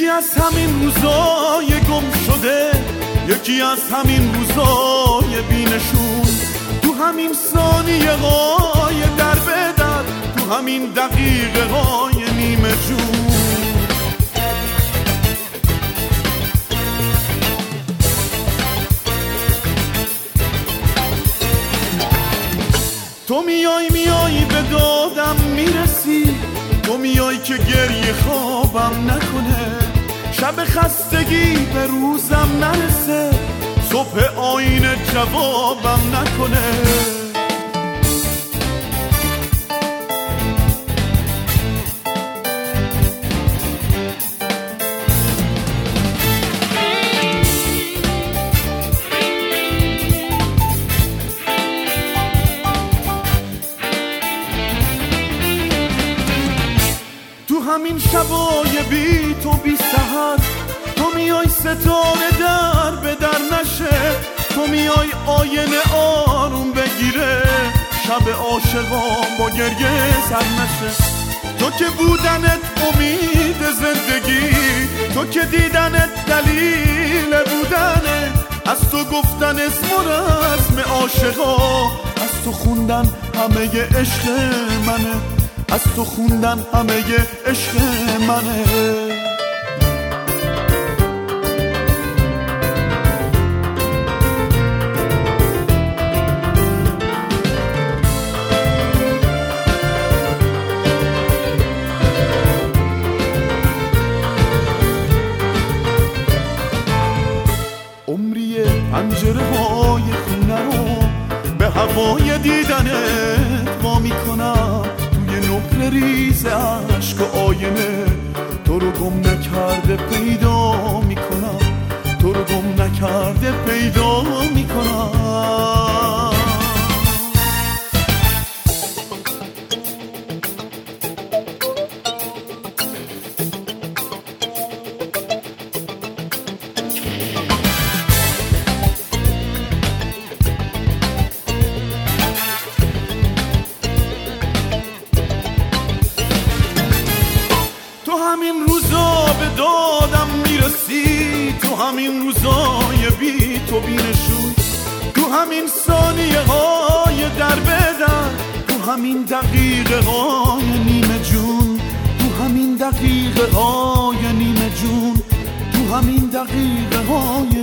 یکی از همین روزای گم شده، یکی از همین روزای بینشون، تو همین ثانیه های در به در، تو همین دقیقه های نیمه جون. تو میای به دادم میرسی، تو میای که گریه خوابم نکنه، شب خستگی به روزم نرسه، صبح آینه جوابم نکنه. همین شبای بی تو بی سحر، تو میای ستاره در به در نشه، تو میای آینه آروم بگیره، شب عاشقان با گریه سر نشه. تو که بودنت امید زندگی، تو که دیدنت دلیل بودنه، از تو گفتن اسم و رسم عاشقا، از تو خوندن همه عشق منه، از تو خوندن همه عشق منه. عمری پنجره های خونه رو به هوای دیدنت وا میکنم، نقل ریز عشق و آینه تو رو گم نکرده پیدا میکنم، تو رو گم نکرده پیدا میکنم. همین روزا به دادم میرسی، تو همین روزای بی تو بینشون، تو همین ثانیه های در به در، تو همین دقیقه های نیمه جون، تو همین دقیقه های نیمه جون، تو همین دقیقه های